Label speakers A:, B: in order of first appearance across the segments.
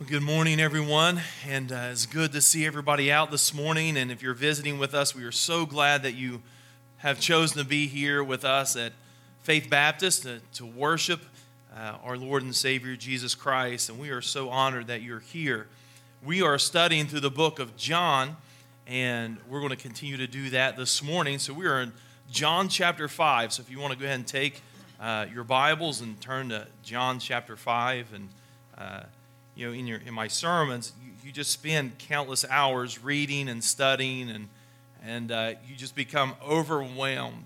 A: Well, good morning, everyone, and it's good to see everybody out this morning. And if you're visiting with us, we are so glad that you have chosen to be here with us at Faith Baptist to worship our Lord and Savior, Jesus Christ. And we are so honored that you're here. We are studying through the book of John, and we're going to continue to do that this morning. So we are in John chapter 5. So if you want to go ahead and take your Bibles and turn to John chapter 5, and in my sermons, you just spend countless hours reading and studying, and you just become overwhelmed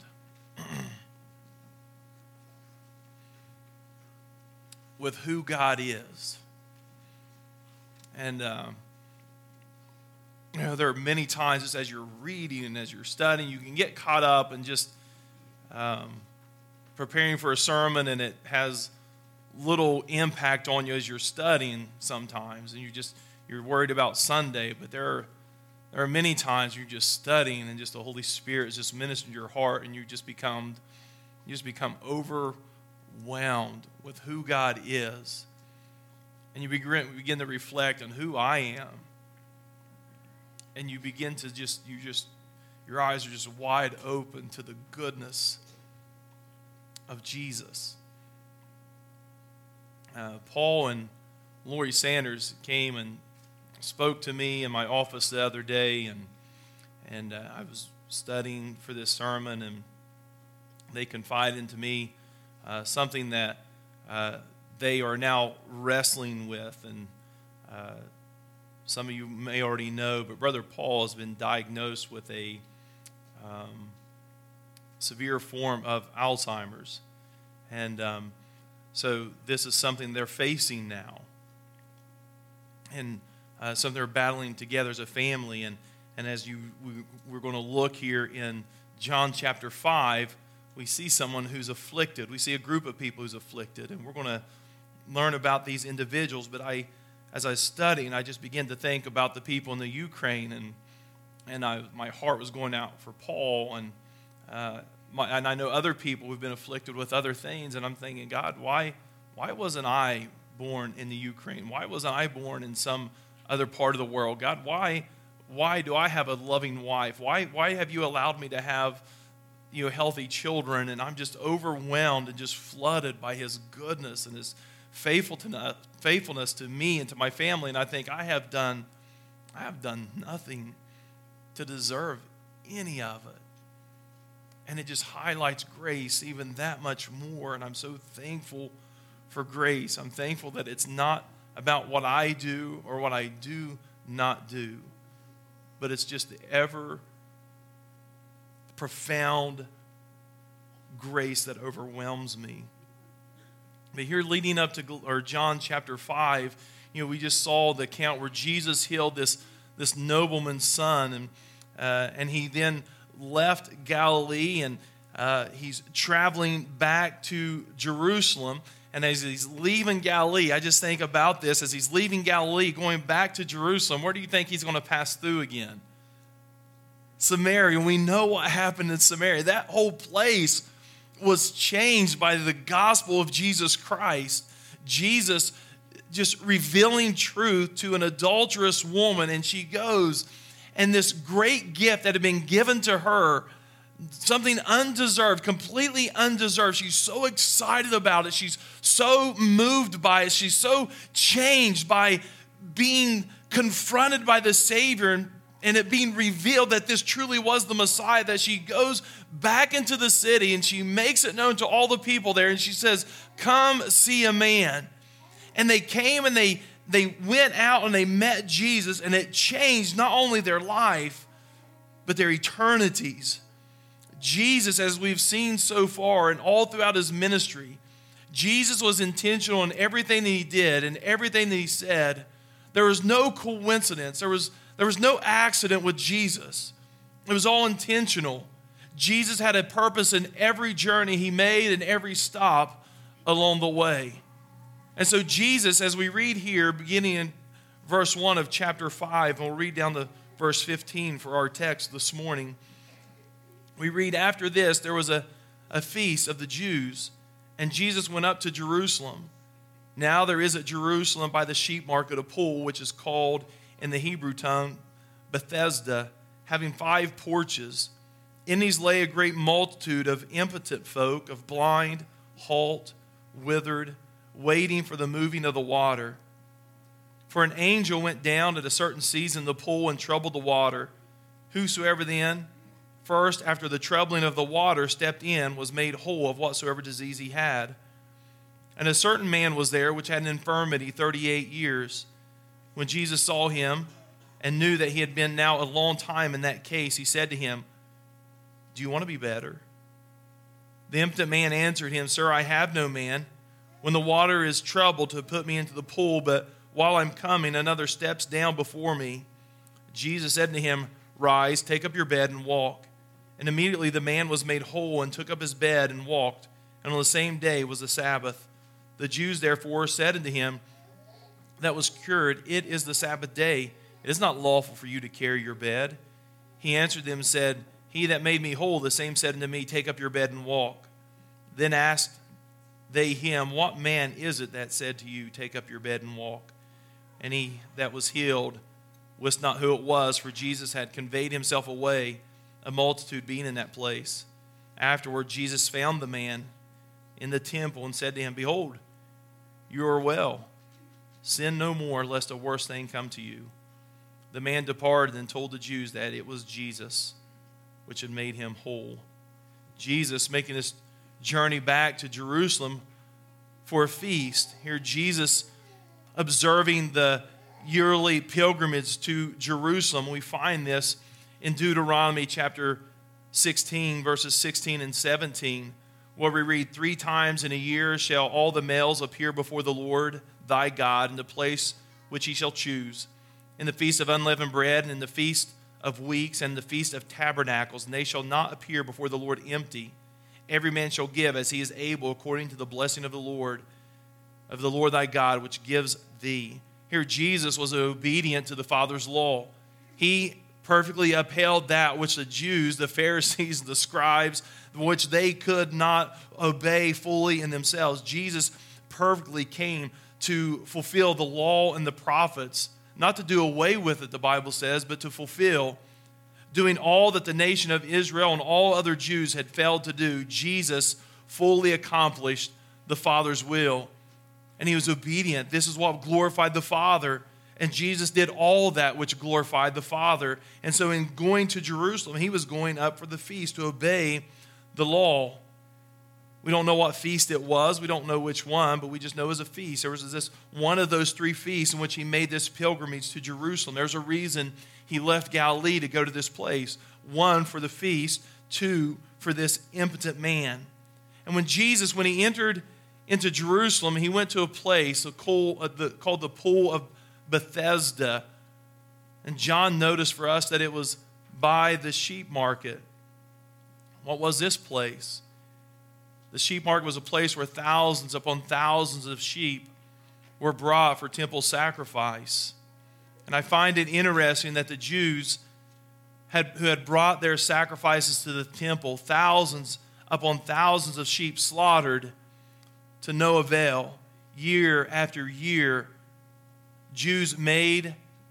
A: with who God is. And there are many times, just as you're reading and as you're studying, you can get caught up in just preparing for a sermon, and it has little impact on you as you're studying sometimes, and you're worried about Sunday. But there are many times you're just studying, and just the Holy Spirit is just ministering to your heart, and you just become overwhelmed with who God is, and you begin to reflect on who I am, and you begin to your eyes are just wide open to the goodness of Jesus. Paul and Lori Sanders came and spoke to me in my office the other day, and I was studying for this sermon, and they confided into me something that they are now wrestling with, and some of you may already know, but Brother Paul has been diagnosed with a severe form of Alzheimer's, and so this is something they're facing now, and something they're battling together as a family. And as we're going to look here in John chapter 5, we see someone who's afflicted. We see a group of people who's afflicted, and we're going to learn about these individuals. But as I studied, I just began to think about the people in the Ukraine, and my heart was going out for Paul, and I know other people who've been afflicted with other things, and I'm thinking, God, why wasn't I born in the Ukraine? Why wasn't I born in some other part of the world? God, why do I have a loving wife? Why have you allowed me to have healthy children? And I'm just overwhelmed and just flooded by His goodness and His faithfulness to me and to my family. And I think I have done nothing to deserve any of it. And it just highlights grace even that much more. And I'm so thankful for grace. I'm thankful that it's not about what I do or what I do not do, but it's just the ever profound grace that overwhelms me. But here, leading up to John chapter 5, we just saw the account where Jesus healed this nobleman's son, and he then left Galilee, and he's traveling back to Jerusalem. And as he's leaving Galilee, I just think about this. As he's leaving Galilee, going back to Jerusalem, where do you think he's going to pass through again? Samaria. And we know what happened in Samaria. That whole place was changed by the gospel of Jesus Christ. Jesus just revealing truth to an adulterous woman, and she goes, and this great gift that had been given to her, something undeserved, completely undeserved. She's so excited about it. She's so moved by it. She's so changed by being confronted by the Savior and it being revealed that this truly was the Messiah, that she goes back into the city and she makes it known to all the people there, and she says, "Come see a man." And they came and they went out and they met Jesus, and it changed not only their life, but their eternities. Jesus, as we've seen so far and all throughout His ministry, Jesus was intentional in everything that He did and everything that He said. There was no coincidence. There was no accident with Jesus. It was all intentional. Jesus had a purpose in every journey He made and every stop along the way. And so Jesus, as we read here, beginning in verse 1 of chapter 5, and we'll read down to verse 15 for our text this morning. We read, "After this, there was a feast of the Jews, and Jesus went up to Jerusalem. Now there is at Jerusalem by the sheep market a pool, which is called in the Hebrew tongue Bethesda, having 5 porches. In these lay a great multitude of impotent folk, of blind, halt, withered, waiting for the moving of the water. For an angel went down at a certain season in the pool and troubled the water. Whosoever then, first after the troubling of the water, stepped in, was made whole of whatsoever disease he had. And a certain man was there which had an infirmity 38 years. When Jesus saw him and knew that he had been now a long time in that case, he said to him, Do you want to be better? The impotent man answered him, Sir, I have no man, when the water is troubled, to put me into the pool, but while I'm coming, another steps down before me. Jesus said to him, Rise, take up your bed and walk. And immediately the man was made whole and took up his bed and walked. And on the same day was the Sabbath. The Jews therefore said unto him that was cured, It is the Sabbath day. It is not lawful for you to carry your bed. He answered them and said, He that made me whole, the same said unto me, Take up your bed and walk. Then asked they him, What man is it that said to you, Take up your bed and walk? And he that was healed wist not who it was, for Jesus had conveyed himself away, a multitude being in that place. Afterward, Jesus found the man in the temple and said to him, Behold, you are well. Sin no more, lest a worse thing come to you. The man departed and told the Jews that it was Jesus which had made him whole. Jesus making this journey back to Jerusalem for a feast. Here Jesus observing the yearly pilgrimage to Jerusalem. We find this in Deuteronomy chapter 16, verses 16 and 17, where we read, 3 times in a year shall all the males appear before the Lord thy God in the place which he shall choose, in the feast of unleavened bread, and in the feast of weeks, and the feast of tabernacles, and they shall not appear before the Lord empty. Every man shall give as he is able, according to the blessing of the Lord thy God, which gives thee. Here Jesus was obedient to the Father's law. He perfectly upheld that which the Jews, the Pharisees, the scribes, which they could not obey fully in themselves. Jesus perfectly came to fulfill the law and the prophets, not to do away with it, the Bible says, but to fulfill, doing all that the nation of Israel and all other Jews had failed to do. Jesus fully accomplished the Father's will, and he was obedient. This is what glorified the Father, and Jesus did all that which glorified the Father. And so in going to Jerusalem, he was going up for the feast to obey the law. We don't know what feast it was. We don't know which one, but we just know it was a feast. There was this one of those 3 feasts in which he made this pilgrimage to Jerusalem. There's a reason he left Galilee to go to this place. 1, for the feast. 2, for this impotent man. And when he entered into Jerusalem, he went to a place called the Pool of Bethesda. And John noticed for us that it was by the sheep market. What was this place? The sheep market was a place where thousands upon thousands of sheep were brought for temple sacrifice. And I find it interesting that the Jews who had brought their sacrifices to the temple, thousands upon thousands of sheep slaughtered to no avail. Year after year, Jews made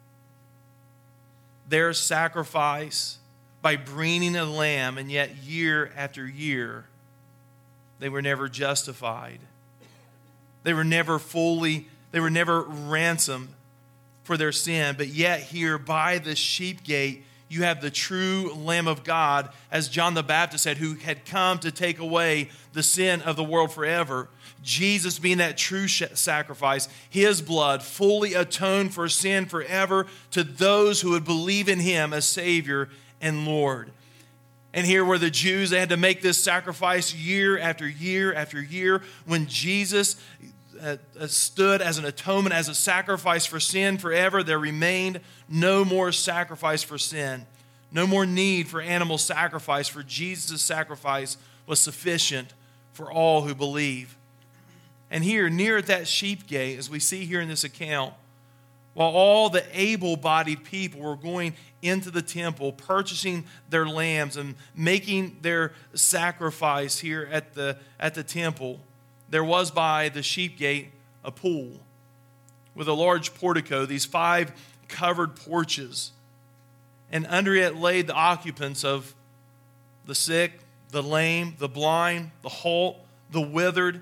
A: their sacrifice by bringing a lamb, and yet year after year, they were never justified. They were never ransomed for their sin. But yet here by the sheep gate, you have the true Lamb of God, as John the Baptist said, who had come to take away the sin of the world forever. Jesus being that true sacrifice, his blood fully atoned for sin forever to those who would believe in him as Savior and Lord. And here were the Jews, they had to make this sacrifice year after year after year. When Jesus stood as an atonement, as a sacrifice for sin forever, there remained no more sacrifice for sin. No more need for animal sacrifice, for Jesus' sacrifice was sufficient for all who believe. And here, near at that sheep gate, as we see here in this account, while all the able-bodied people were going into the temple, purchasing their lambs and making their sacrifice here at the temple, there was by the sheep gate a pool with a large portico, these 5 covered porches. And under it laid the occupants of the sick, the lame, the blind, the halt, the withered,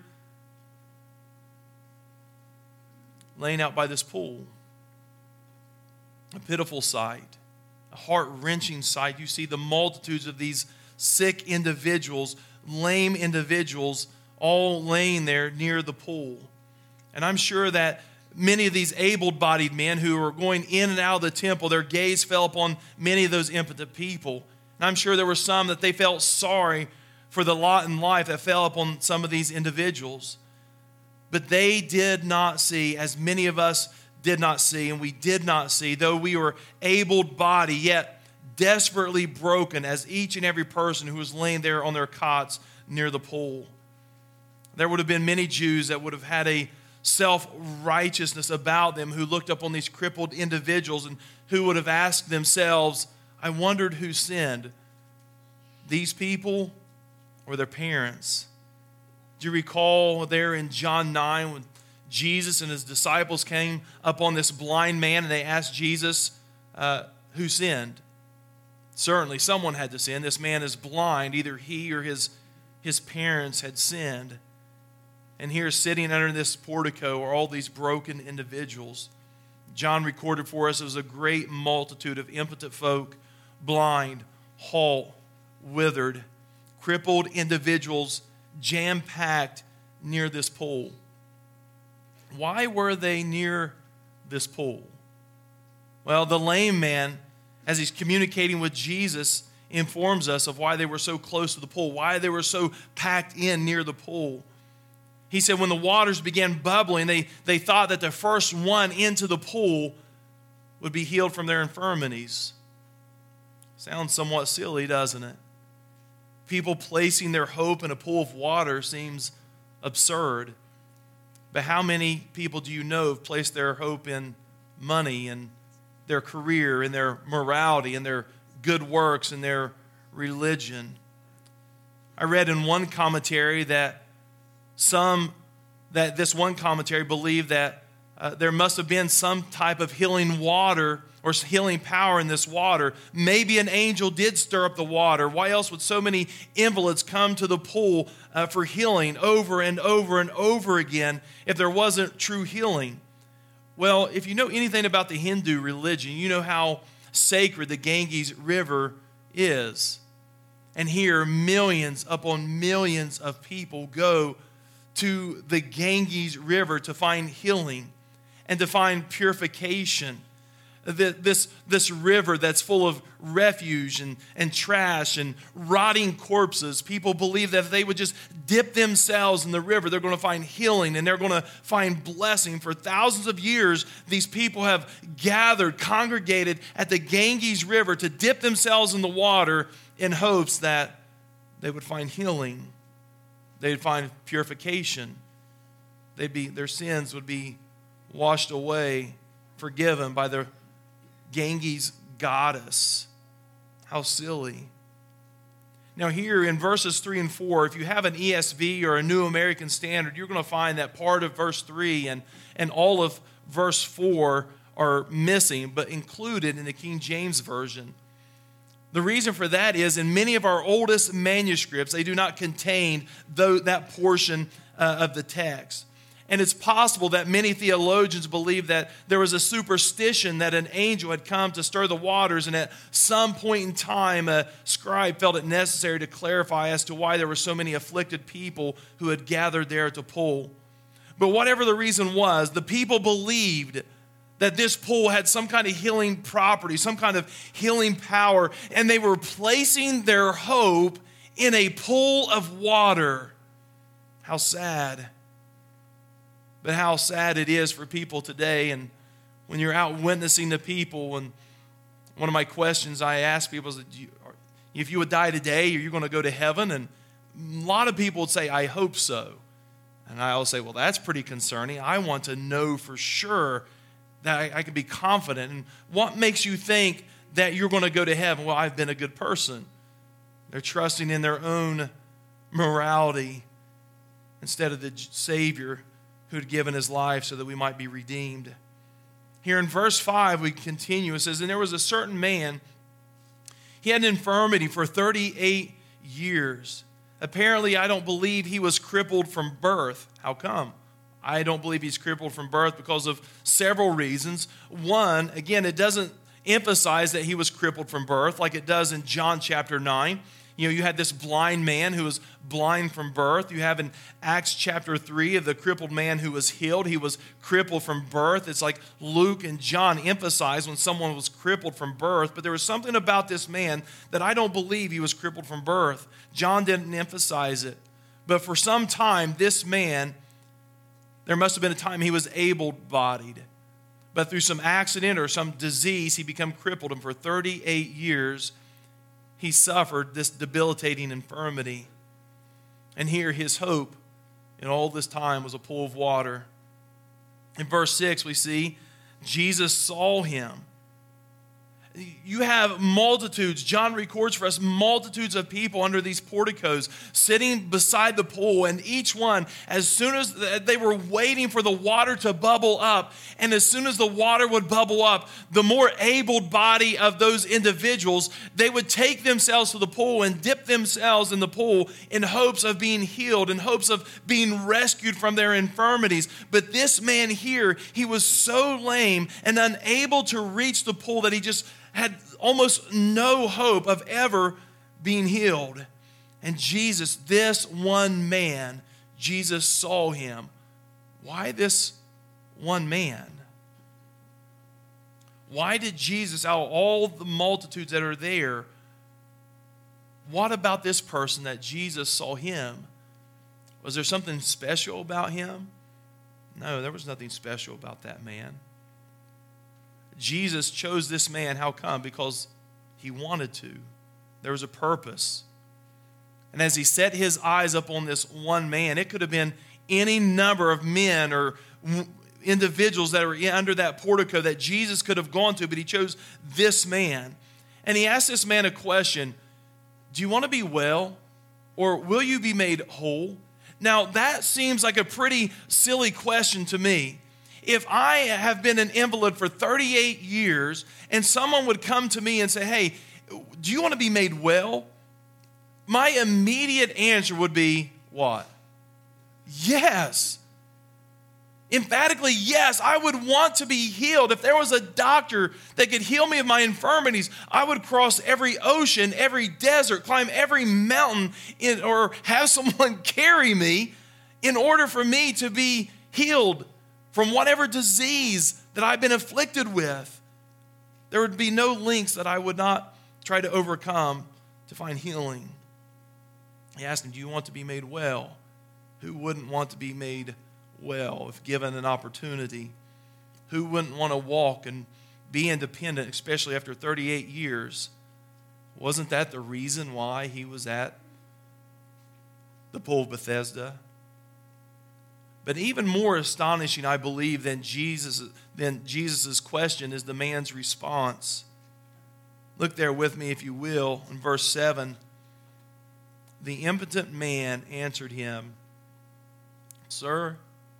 A: laying out by this pool. A pitiful sight, a heart-wrenching sight. You see the multitudes of these sick individuals, lame individuals, all laying there near the pool. And I'm sure that many of these able-bodied men who were going in and out of the temple, their gaze fell upon many of those impotent people. And I'm sure there were some that they felt sorry for the lot in life that fell upon some of these individuals. But they did not see, as many of us did not see, and we did not see, though we were able-bodied, yet desperately broken, as each and every person who was laying there on their cots near the pool. There would have been many Jews that would have had a self-righteousness about them, who looked up on these crippled individuals and who would have asked themselves, I wondered who sinned, these people or their parents. Do you recall there in John 9 when Jesus and his disciples came upon this blind man and they asked Jesus who sinned? Certainly someone had to sin. This man is blind. Either he or his parents had sinned. And here sitting under this portico are all these broken individuals. John recorded for us it was a great multitude of impotent folk, blind, halt, withered, crippled individuals jam-packed near this pool. Why were they near this pool? Well, the lame man, as he's communicating with Jesus, informs us of why they were so close to the pool, why they were so packed in near the pool. He said when the waters began bubbling, they thought that the first one into the pool would be healed from their infirmities. Sounds somewhat silly, doesn't it? People placing their hope in a pool of water seems absurd. But how many people do you know have placed their hope in money and their career and their morality and their good works and their religion? I read in one commentary that this one commentary believed that there must have been some type of healing water or healing power in this water. Maybe an angel did stir up the water. Why else would so many invalids come to the pool for healing over and over and over again if there wasn't true healing? Well, if you know anything about the Hindu religion, you know how sacred the Ganges River is. And here, millions upon millions of people go to the Ganges River to find healing and to find purification. This river that's full of refuge and trash and rotting corpses. People believe that if they would just dip themselves in the river, they're going to find healing and they're going to find blessing. For thousands of years, these people have gathered, congregated at the Ganges River to dip themselves in the water in hopes that they would find healing. They'd find purification. Their sins would be washed away, forgiven by the Ganges goddess. How silly. Now here in verses 3 and 4, if you have an ESV or a New American Standard, you're going to find that part of verse 3 and all of verse 4 are missing, but included in the King James Version. The reason for that is in many of our oldest manuscripts, they do not contain that portion of the text. And it's possible that many theologians believe that there was a superstition that an angel had come to stir the waters, and at some point in time, a scribe felt it necessary to clarify as to why there were so many afflicted people who had gathered there at the pool. But whatever the reason was, the people believed that this pool had some kind of healing property, some kind of healing power, and they were placing their hope in a pool of water. How sad. But how sad it is for people today. And when you're out witnessing to people, and one of my questions I ask people is, if you would die today, are you going to go to heaven? And a lot of people would say, I hope so. And I always say, well, that's pretty concerning. I want to know for sure that I can be confident. And what makes you think that you're going to go to heaven? Well, I've been a good person. They're trusting in their own morality instead of the Savior who had given his life so that we might be redeemed. Here in verse 5, we continue. It says, and there was a certain man, he had an infirmity for 38 years. Apparently, I don't believe he was crippled from birth. How come? I don't believe he's crippled from birth because of several reasons. One, again, it doesn't emphasize that he was crippled from birth like it does in John chapter 9. You had this blind man who was blind from birth. You have in Acts chapter 3 of the crippled man who was healed. He was crippled from birth. It's like Luke and John emphasize when someone was crippled from birth. But there was something about this man that I don't believe he was crippled from birth. John didn't emphasize it. But for some time, this man, there must have been a time he was able-bodied. But through some accident or some disease, he became crippled. And for 38 years, he suffered this debilitating infirmity. And here his hope in all this time was a pool of water. In verse 6 we see Jesus saw him. You have multitudes, John records for us, multitudes of people under these porticos sitting beside the pool, and each one, as soon as they were waiting for the water to bubble up, and as soon as the water would bubble up, the more able body of those individuals, they would take themselves to the pool and dip themselves in the pool in hopes of being healed, in hopes of being rescued from their infirmities. But this man here, he was so lame and unable to reach the pool that he just had almost no hope of ever being healed. And Jesus, this one man, Jesus saw him. Why this one man? Why did Jesus, out of all the multitudes that are there, what about this person that Jesus saw him? Was there something special about him? No, there was nothing special about that man. Jesus chose this man. How come? Because he wanted to. There was a purpose. And as he set his eyes up on this one man, it could have been any number of men or individuals that were under that portico that Jesus could have gone to, but he chose this man. And he asked this man a question: do you want to be well, or will you be made whole? Now, that seems like a pretty silly question to me. If I have been an invalid for 38 years and someone would come to me and say, hey, do you want to be made well? My immediate answer would be what? Yes. Emphatically, yes, I would want to be healed. If there was a doctor that could heal me of my infirmities, I would cross every ocean, every desert, climb every mountain, or have someone carry me in order for me to be healed from whatever disease that I've been afflicted with. There would be no links that I would not try to overcome to find healing. He asked him, do you want to be made well? Who wouldn't want to be made well if given an opportunity? Who wouldn't want to walk and be independent, especially after 38 years? Wasn't that the reason why he was at the pool of Bethesda? But even more astonishing, I believe, than Jesus' question is the man's response. Look there with me, if you will, in verse 7. The impotent man answered him, Sir,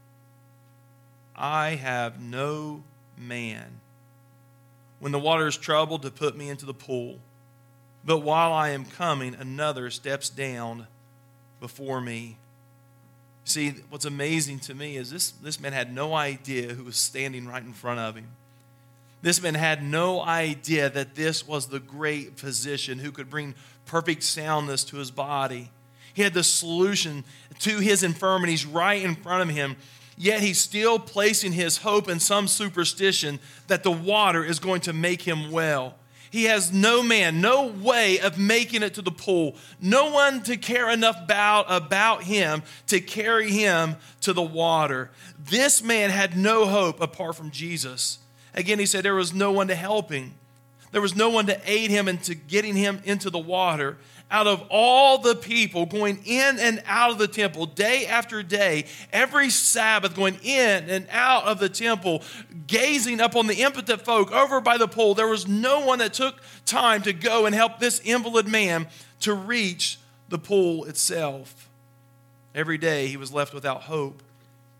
A: I have no man when the water is troubled to put me into the pool. But while I am coming, another steps down before me. See, what's amazing to me is this man had no idea who was standing right in front of him. This man had no idea that this was the great physician who could bring perfect soundness to his body. He had the solution to his infirmities right in front of him, yet he's still placing his hope in some superstition that the water is going to make him well. He has no man, no way of making it to the pool. No one to care enough about him to carry him to the water. This man had no hope apart from Jesus. Again, he said there was no one to help him. There was no one to aid him into getting him into the water. Out of all the people going in and out of the temple day after day, every Sabbath going in and out of the temple, gazing up on the impotent folk over by the pool, there was no one that took time to go and help this invalid man to reach the pool itself. Every day he was left without hope.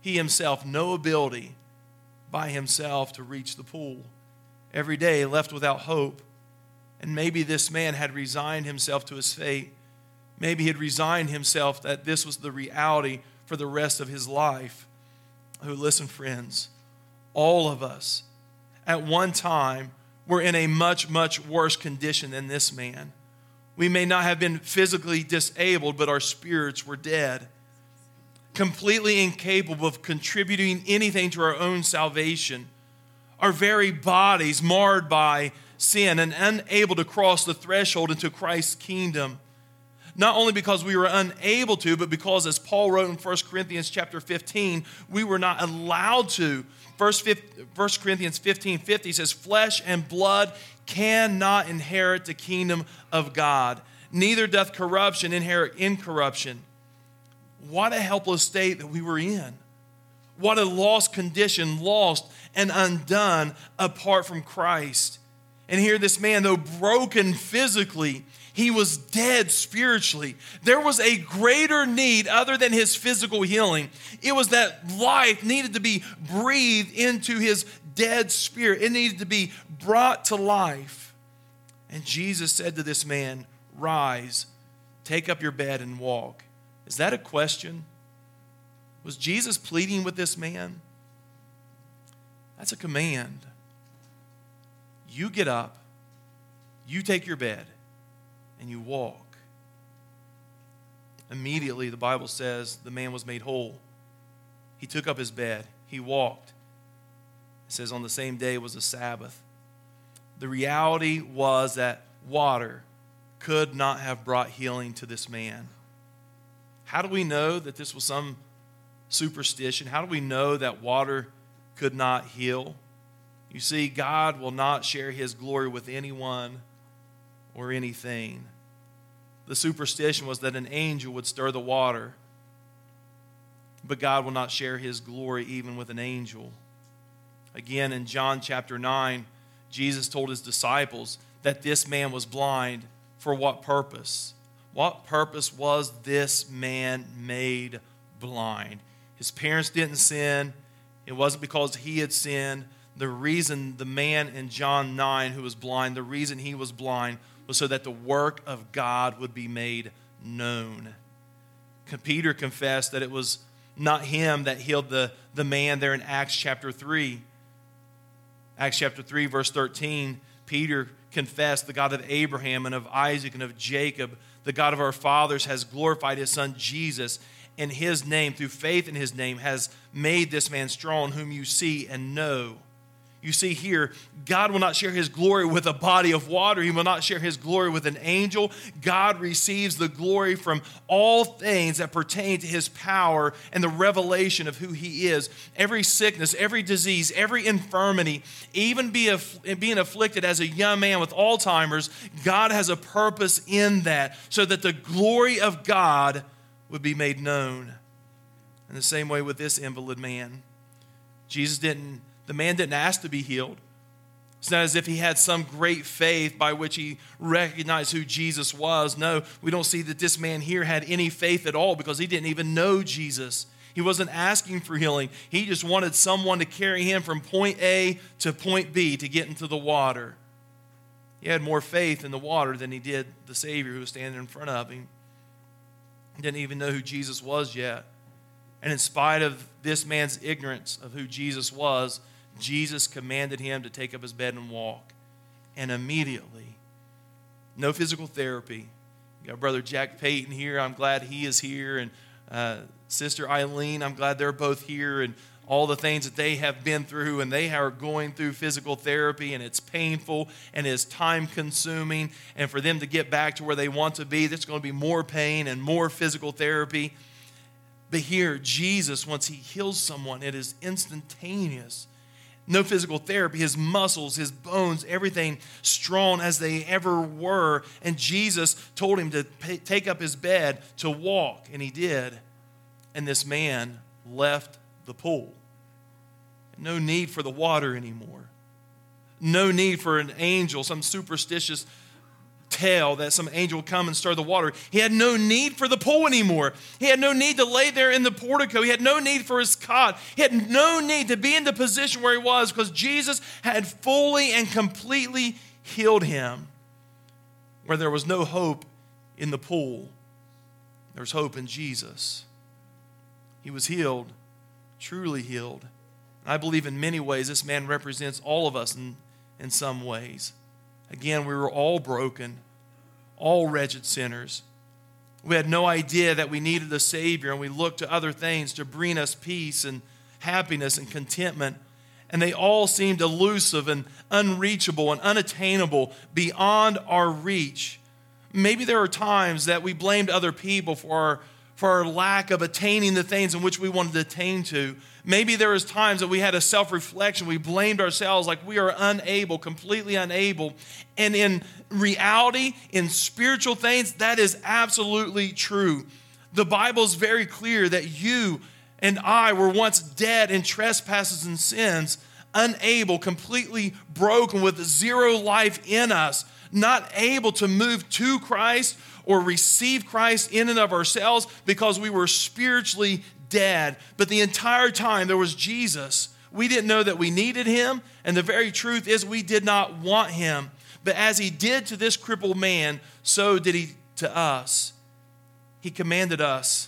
A: he himself no ability by himself to reach the pool. Every day left without hope. And maybe this man had resigned himself to his fate. Maybe he had resigned himself that this was the reality for the rest of his life. Oh, listen, friends, all of us at one time were in a much, much worse condition than this man. We may not have been physically disabled, but our spirits were dead, completely incapable of contributing anything to our own salvation. Our very bodies marred by sin and unable to cross the threshold into Christ's kingdom. Not only because we were unable to, but because, as Paul wrote in 1 Corinthians chapter 15, we were not allowed to. 1 Corinthians 15:50 says, flesh and blood cannot inherit the kingdom of God. Neither doth corruption inherit incorruption. What a helpless state that we were in. What a lost condition, lost and undone apart from Christ. And here this man, though broken physically, he was dead spiritually. There was a greater need other than his physical healing. It was that life needed to be breathed into his dead spirit. It needed to be brought to life. And Jesus said to this man, rise, take up your bed and walk. Is that a question? Was Jesus pleading with this man? That's a command. You get up, you take your bed, and you walk. Immediately, the Bible says, the man was made whole. He took up his bed. He walked. It says on the same day was a Sabbath. The reality was that water could not have brought healing to this man. How do we know that this was some superstition? How do we know that water could not heal? You see, God will not share his glory with anyone or anything. The superstition was that an angel would stir the water, but God will not share his glory even with an angel. Again, in John chapter 9, Jesus told his disciples that this man was blind. For what purpose? What purpose was this man made blind? His parents didn't sin. It wasn't because he had sinned. The reason the man in John 9 who was blind, the reason he was blind was so that the work of God would be made known. Peter confessed that it was not him that healed the man there in Acts chapter 3. Acts chapter 3, verse 13, Peter confessed, the God of Abraham and of Isaac and of Jacob, the God of our fathers, has glorified his son Jesus, and his name, through faith in his name, has made this man strong, whom you see and know. You see here, God will not share his glory with a body of water. He will not share his glory with an angel. God receives the glory from all things that pertain to his power and the revelation of who he is. Every sickness, every disease, every infirmity, even being afflicted as a young man with Alzheimer's, God has a purpose in that so that the glory of God would be made known. In the same way with this invalid man, the man didn't ask to be healed. It's not as if he had some great faith by which he recognized who Jesus was. No, we don't see that this man here had any faith at all because he didn't even know Jesus. He wasn't asking for healing. He just wanted someone to carry him from point A to point B to get into the water. He had more faith in the water than he did the Savior who was standing in front of him. He didn't even know who Jesus was yet. And in spite of this man's ignorance of who Jesus was, Jesus commanded him to take up his bed and walk. And immediately, no physical therapy. You got Brother Jack Payton here. I'm glad he is here. And Sister Eileen, I'm glad they're both here. And all the things that they have been through, and they are going through physical therapy, and it's painful and it's time consuming. And for them to get back to where they want to be, there's going to be more pain and more physical therapy. But here, Jesus, once he heals someone, it is instantaneous. No physical therapy. His muscles, his bones, everything strong as they ever were. And Jesus told him to take up his bed to walk, and he did. And this man left the pool. No need for the water anymore. No need for an angel, some superstitious hell that some angel would come and stir the water. He had no need for the pool anymore. He had no need to lay there in the portico. He had no need for his cot. He had no need to be in the position where he was because Jesus had fully and completely healed him. Where there was no hope in the pool, there's hope in Jesus. He was healed, truly healed. And I believe in many ways this man represents all of us in some ways. Again, we were all broken, all wretched sinners. We had no idea that we needed a Savior, and we looked to other things to bring us peace and happiness and contentment. And they all seemed elusive and unreachable and unattainable, beyond our reach. Maybe there are times that we blamed other people for our lack of attaining the things in which we wanted to attain to. Maybe there was times that we had a self-reflection. We blamed ourselves like we are unable, completely unable. And in reality, in spiritual things, that is absolutely true. The Bible is very clear that you and I were once dead in trespasses and sins, unable, completely broken with zero life in us, not able to move to Christ or receive Christ in and of ourselves because we were spiritually dead. But the entire time there was Jesus. We didn't know that we needed him, and the very truth is we did not want him. But as he did to this crippled man, so did he to us. He commanded us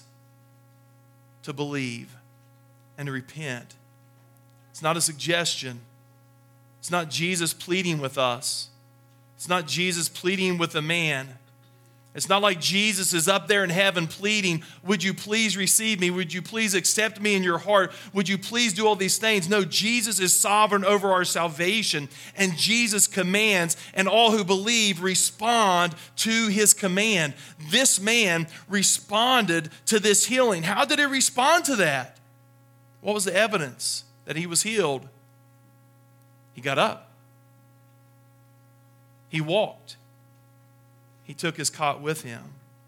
A: to believe and to repent. It's not a suggestion. It's not Jesus pleading with us. It's not Jesus pleading with a man. It's not like Jesus is up there in heaven pleading, would you please receive me? Would you please accept me in your heart? Would you please do all these things? No, Jesus is sovereign over our salvation, and Jesus commands, and all who believe respond to his command. This man responded to this healing. How did he respond to that? What was the evidence that he was healed? He got up. He walked. He took his cot with him.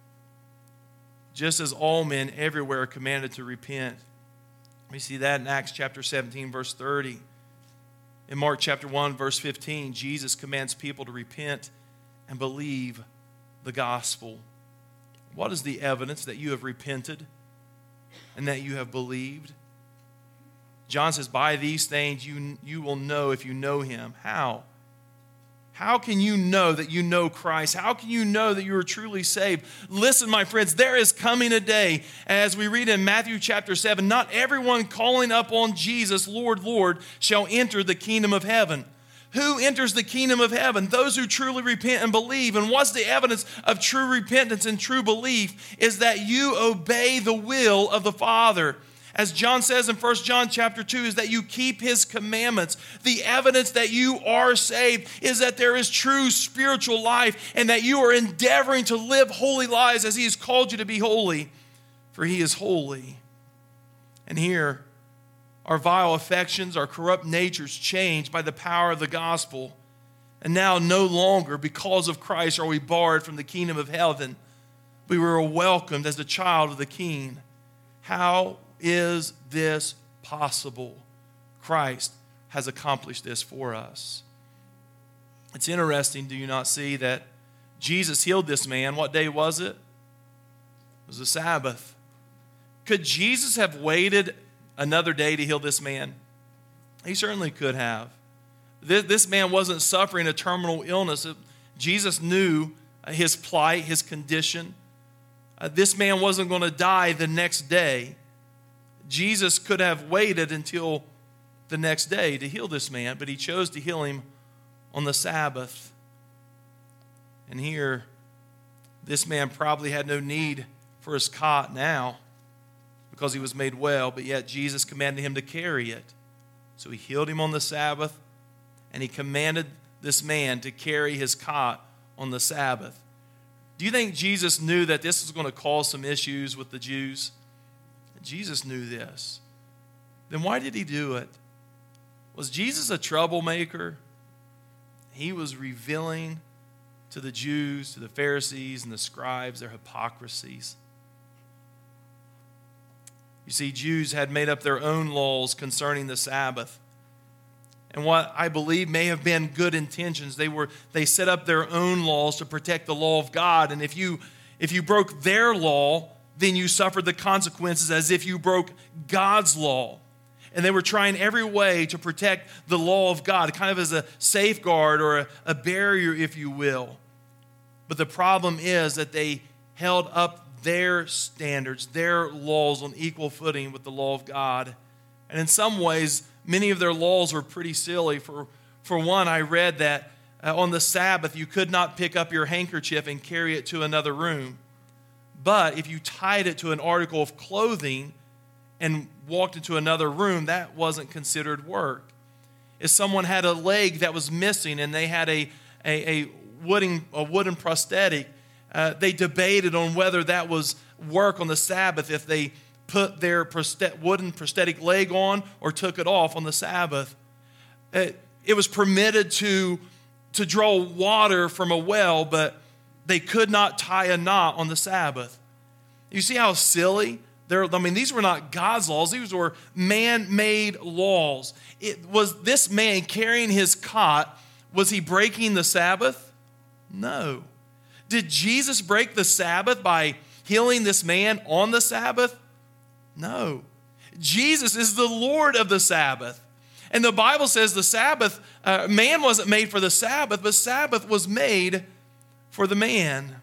A: Just as all men everywhere are commanded to repent. We see that in Acts chapter 17, verse 30. In Mark chapter 1, verse 15, Jesus commands people to repent and believe the gospel. What is the evidence that you have repented and that you have believed? John says, by these things you will know if you know him. How? How can you know that you know Christ? How can you know that you are truly saved? Listen, my friends, there is coming a day, as we read in Matthew chapter 7, not everyone calling up on Jesus, Lord, Lord, shall enter the kingdom of heaven. Who enters the kingdom of heaven? Those who truly repent and believe. And what's the evidence of true repentance and true belief is that you obey the will of the Father. As John says in 1 John chapter 2, is that you keep his commandments. The evidence that you are saved is that there is true spiritual life and that you are endeavoring to live holy lives as he has called you to be holy, for he is holy. And here, our vile affections, our corrupt natures changed by the power of the gospel. And now no longer, because of Christ, are we barred from the kingdom of heaven. We were welcomed as the child of the King. How is this possible? Christ has accomplished this for us. It's interesting, do you not see, that Jesus healed this man. What day was it? It was the Sabbath. Could Jesus have waited another day to heal this man? He certainly could have. This man wasn't suffering a terminal illness. Jesus knew his plight, his condition. This man wasn't going to die the next day. Jesus could have waited until the next day to heal this man, but he chose to heal him on the Sabbath. And here, this man probably had no need for his cot now because he was made well, but yet Jesus commanded him to carry it. So he healed him on the Sabbath, and he commanded this man to carry his cot on the Sabbath. Do you think Jesus knew that this was going to cause some issues with the Jews? Jesus knew this. Then why did he do it? Was Jesus a troublemaker? He was revealing to the Jews, to the Pharisees and the scribes, their hypocrisies. You see, Jews had made up their own laws concerning the Sabbath. and what I believe may have been good intentions. They set up their own laws to protect the law of God. And if you broke their law, then you suffered the consequences as if you broke God's law. And they were trying every way to protect the law of God, kind of as a safeguard or a barrier, if you will. But the problem is that they held up their standards, their laws on equal footing with the law of God. And in some ways, many of their laws were pretty silly. For one, I read that on the Sabbath, you could not pick up your handkerchief and carry it to another room. But if you tied it to an article of clothing and walked into another room, that wasn't considered work. If someone had a leg that was missing and they had a wooden prosthetic, they debated on whether that was work on the Sabbath if they put their wooden prosthetic leg on or took it off on the Sabbath. It was permitted to draw water from a well, but they could not tie a knot on the Sabbath. You see how silly? These were not God's laws. These were man-made laws. It was this man carrying his cot, was he breaking the Sabbath? No. Did Jesus break the Sabbath by healing this man on the Sabbath? No. Jesus is the Lord of the Sabbath. And the Bible says the Sabbath, man wasn't made for the Sabbath, but Sabbath was made for the man.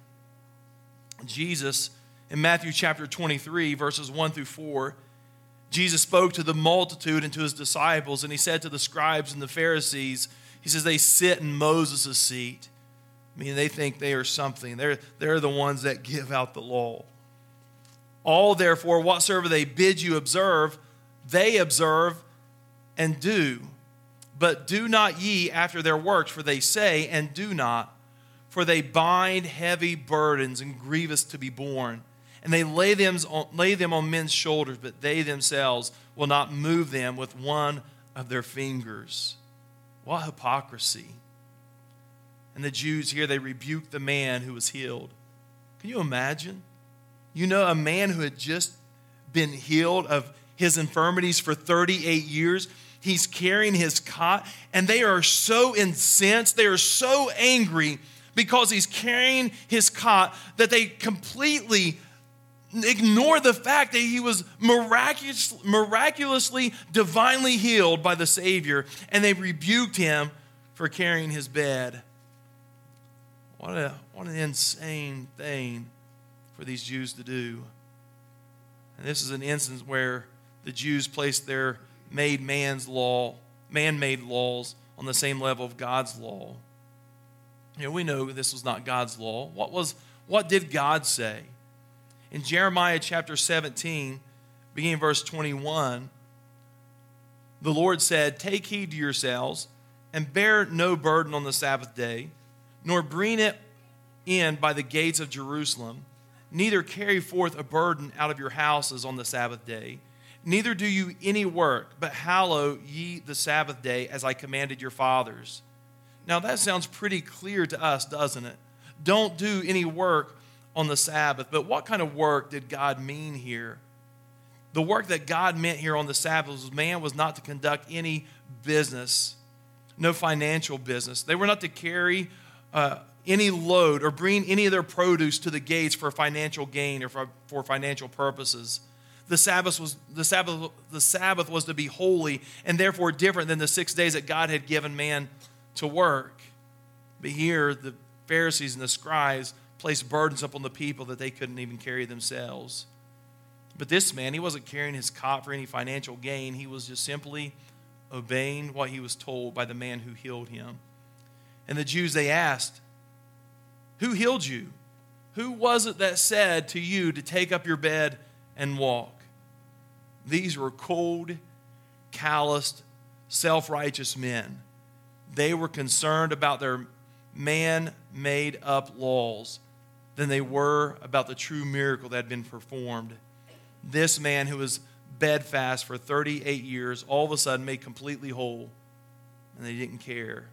A: Jesus, in Matthew chapter 23, verses 1 through 4, Jesus spoke to the multitude and to his disciples, and he said to the scribes and the Pharisees, he says, they sit in Moses' seat. They think they are something. They're the ones that give out the law. All, therefore, whatsoever they bid you observe, they observe and do. But do not ye after their works, for they say and do not. For they bind heavy burdens and grievous to be borne. And they lay them on men's shoulders, but they themselves will not move them with one of their fingers. What hypocrisy. And the Jews here, they rebuked the man who was healed. Can you imagine? A man who had just been healed of his infirmities for 38 years. He's carrying his cot, and they are so incensed, they are so angry because he's carrying his cot that they completely ignore the fact that he was miraculously, divinely healed by the Savior, and they rebuked him for carrying his bed. What an insane thing for these Jews to do. And this is an instance where the Jews placed their man-made laws on the same level of God's law. We know this was not God's law. What did God say? In Jeremiah chapter 17, beginning verse 21, the Lord said, take heed to yourselves, and bear no burden on the Sabbath day, nor bring it in by the gates of Jerusalem, neither carry forth a burden out of your houses on the Sabbath day, neither do you any work, but hallow ye the Sabbath day as I commanded your fathers. Now that sounds pretty clear to us, doesn't it? Don't do any work on the Sabbath. But what kind of work did God mean here? The work that God meant here on the Sabbath was man was not to conduct any business, no financial business. They were not to carry any load or bring any of their produce to the gates for financial gain or for financial purposes. The Sabbath was to be holy and therefore different than the 6 days that God had given man to work. But here, the Pharisees and the scribes placed burdens upon the people that they couldn't even carry themselves. But this man, he wasn't carrying his cot for any financial gain. He was just simply obeying what he was told by the man who healed him. And the Jews, they asked, who healed you? Who was it that said to you to take up your bed and walk? These were cold, calloused, self-righteous men. They were concerned about their man-made up laws than they were about the true miracle that had been performed. This man who was bedfast for 38 years, all of a sudden made completely whole, and they didn't care.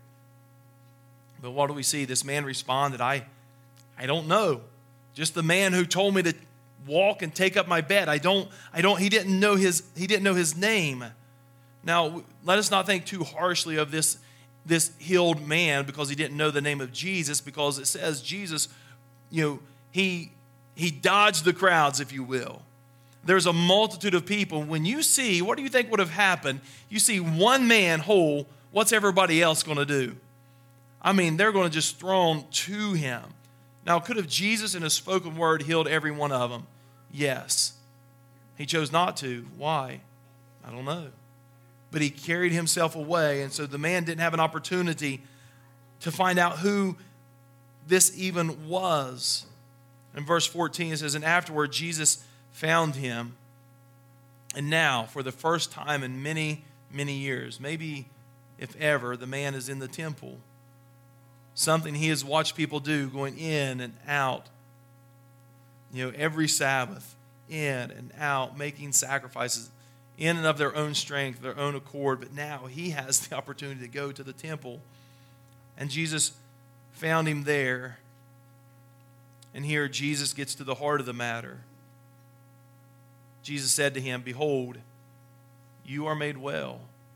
A: But what do we see? This man responded, I don't know. Just the man who told me to walk and take up my bed. He didn't know his name. Now, let us not think too harshly of this healed man because he didn't know the name of Jesus, because it says Jesus, he dodged the crowds, if you will. There's a multitude of people. When you see, what do you think would have happened? You see one man whole, what's everybody else going to do? I mean, they're going to just thrown to him. Now, could have Jesus in a spoken word healed every one of them? Yes. He chose not to. Why? I don't know. But he carried himself away, and so the man didn't have an opportunity to find out who this even was. In verse 14, it says, and afterward Jesus found him, and now, for the first time in many, many years, maybe if ever, the man is in the temple. Something he has watched people do, going in and out, every Sabbath, in and out, making sacrifices in and of their own strength, their own accord. But now he has the opportunity to go to the temple. And Jesus found him there. And here Jesus gets to the heart of the matter. Jesus said to him, behold, you are made well.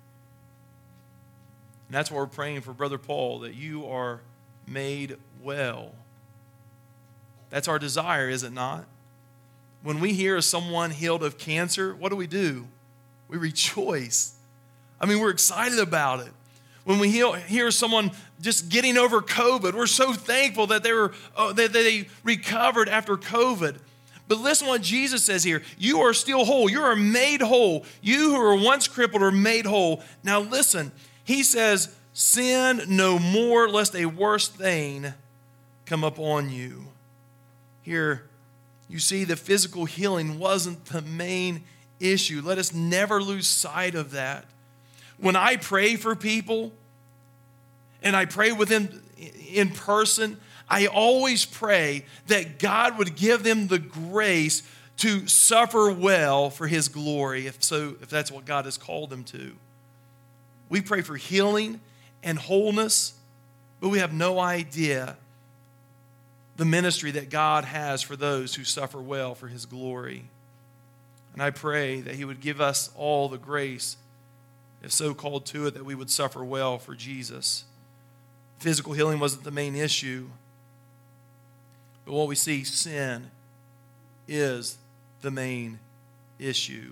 A: And that's what we're praying for Brother Paul, that you are made well. That's our desire, is it not? When we hear of someone healed of cancer, what do? We rejoice. I mean, we're excited about it. When we hear someone just getting over COVID, we're so thankful that they recovered after COVID. But listen what Jesus says here. You are still whole. You are made whole. You who were once crippled are made whole. Now listen, he says, sin no more, lest a worse thing come upon you. Here, you see, the physical healing wasn't the main issue. Let us never lose sight of that. When I pray for people, and I pray with them in person, I always pray that God would give them the grace to suffer well for his glory, if that's what God has called them to. We pray for healing and wholeness, but we have no idea the ministry that God has for those who suffer well for his glory. And I pray that he would give us all the grace, if so called to it, that we would suffer well for Jesus. Physical healing wasn't the main issue, but what we see, sin is the main issue.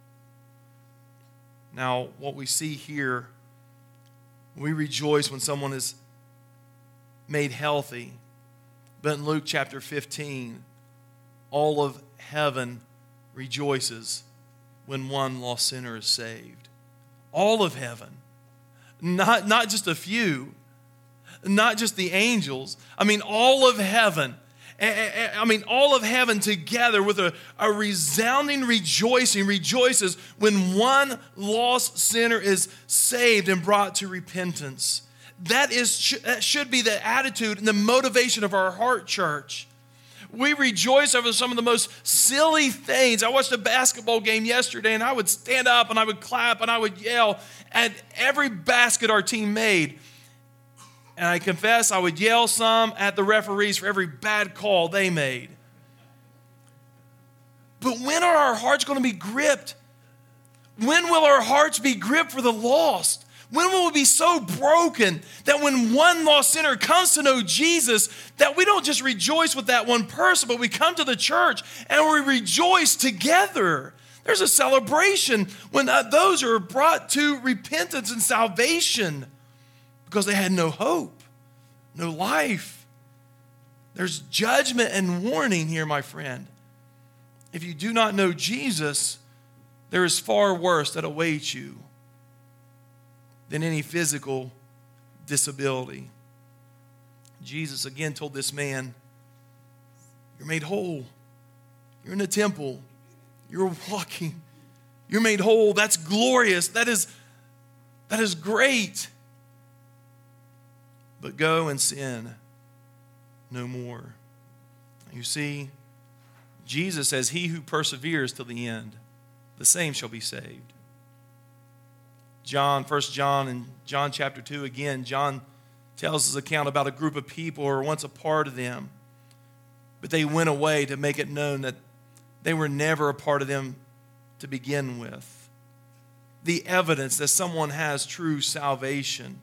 A: Now, what we see here, we rejoice when someone is made healthy. But in Luke chapter 15, all of heaven rejoices when one lost sinner is saved. All of heaven. Not just a few. Not just the angels. I mean, all of heaven. All of heaven together with a resounding rejoicing rejoices when one lost sinner is saved and brought to repentance. That should be the attitude and the motivation of our heart, church. We rejoice over some of the most silly things. I watched a basketball game yesterday, and I would stand up and I would clap and I would yell at every basket our team made. And I confess I would yell some at the referees for every bad call they made. But when are our hearts going to be gripped? When will our hearts be gripped for the lost? When will we be so broken that when one lost sinner comes to know Jesus, that we don't just rejoice with that one person, but we come to the church and we rejoice together? There's a celebration when those are brought to repentance and salvation because they had no hope, no life. There's judgment and warning here, my friend. If you do not know Jesus, there is far worse that awaits you than any physical disability. Jesus again told this man, you're made whole. You're in the temple. You're walking. You're made whole. That's glorious. That is great. But go and sin no more. You see, Jesus says, he who perseveres till the end, the same shall be saved. 1 John and John chapter 2, again, John tells his account about a group of people who were once a part of them, but they went away to make it known that they were never a part of them to begin with. the evidence that someone has true salvation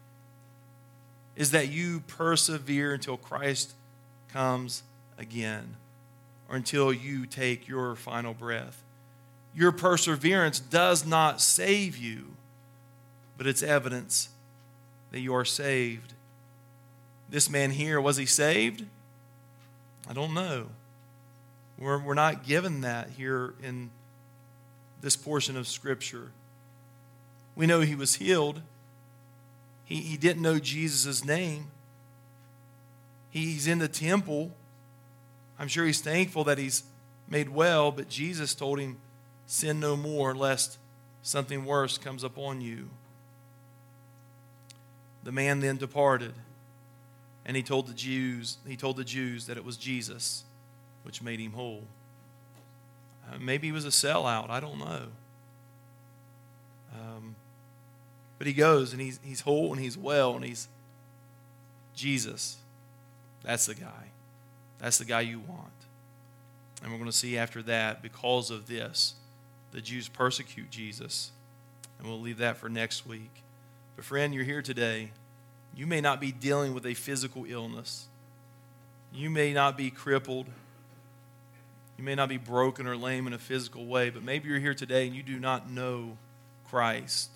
A: is that you persevere until Christ comes again, or until you take your final breath. Your perseverance does not save you, but it's evidence that you are saved. This man here, was he saved? I don't know. We're not given that here in this portion of Scripture. We know he was healed. He didn't know Jesus' name. He's in the temple. I'm sure he's thankful that he's made well, but Jesus told him, sin no more lest something worse comes upon you. The man then departed, and he told the Jews that it was Jesus which made him whole. Maybe he was a sellout, I don't know. But he goes and he's whole and he's well and he's Jesus. That's the guy. That's the guy you want. And we're going to see after that, because of this, the Jews persecute Jesus. And we'll leave that for next week. But friend, you're here today. You may not be dealing with a physical illness. You may not be crippled. You may not be broken or lame in a physical way, but maybe you're here today and you do not know Christ.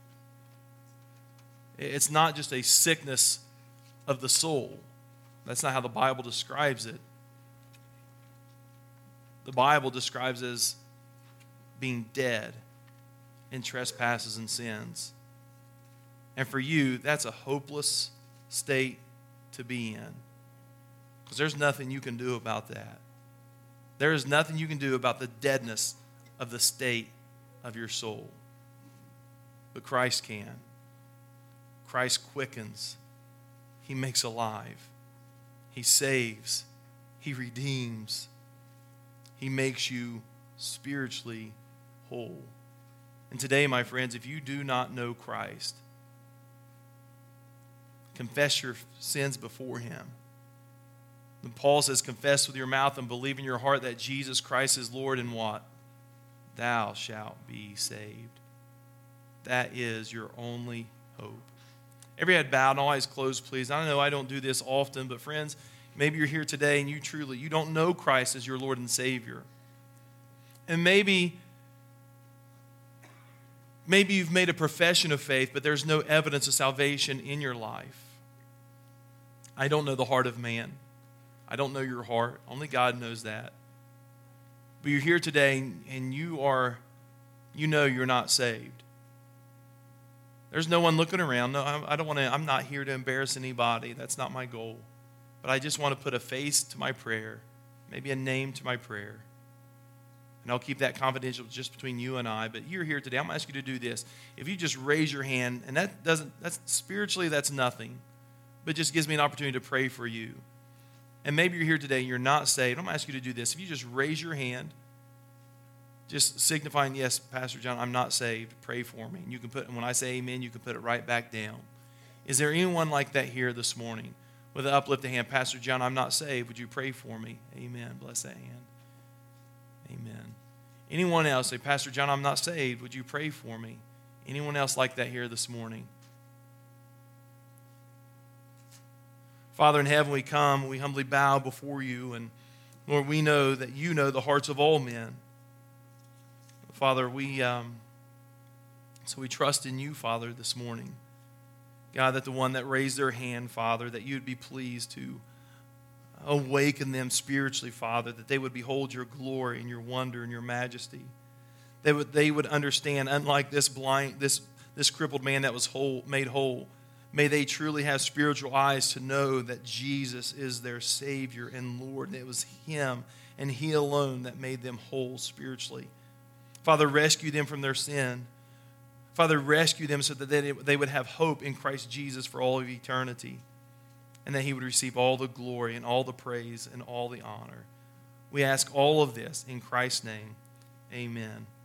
A: It's not just a sickness of the soul. That's not how the Bible describes it. The Bible describes it as being dead in trespasses and sins. And for you, that's a hopeless state to be in. Because there's nothing you can do about that. There is nothing you can do about the deadness of the state of your soul. But Christ can. Christ quickens. He makes alive. He saves. He redeems. He makes you spiritually whole. And today, my friends, if you do not know Christ, confess your sins before Him. And Paul says, confess with your mouth and believe in your heart that Jesus Christ is Lord, and what? Thou shalt be saved. That is your only hope. Every head bowed and all eyes closed, please. I know I don't do this often, but friends, maybe you're here today and you don't know Christ as your Lord and Savior. And maybe you've made a profession of faith, but there's no evidence of salvation in your life. I don't know the heart of man. I don't know your heart. Only God knows that. But you're here today and you know you're not saved. There's no one looking around. No, I'm not here to embarrass anybody. That's not my goal. But I just want to put a face to my prayer, maybe a name to my prayer. And I'll keep that confidential just between you and I. But you're here today. I'm going to ask you to do this. If you just raise your hand, and that's spiritually, that's nothing. But it just gives me an opportunity to pray for you. And maybe you're here today and you're not saved. I'm going to ask you to do this. If you just raise your hand, just signifying, yes, Pastor John, I'm not saved. Pray for me. And you can when I say amen, you can put it right back down. Is there anyone like that here this morning with an uplifted hand? Pastor John, I'm not saved. Would you pray for me? Amen. Bless that hand. Amen. Anyone else say, Pastor John, I'm not saved. Would you pray for me? Anyone else like that here this morning? Father in heaven, we come, we humbly bow before you, and Lord, we know that you know the hearts of all men. Father, so we trust in you, Father, this morning. God, that the one that raised their hand, Father, that you'd be pleased to awaken them spiritually, Father, that they would behold your glory and your wonder and your majesty. They would understand, unlike this crippled man that was made whole, may they truly have spiritual eyes to know that Jesus is their Savior and Lord, and it was Him and He alone that made them whole spiritually. Father, rescue them from their sin. Father, rescue them so that they would have hope in Christ Jesus for all of eternity, and that He would receive all the glory and all the praise and all the honor. We ask all of this in Christ's name. Amen.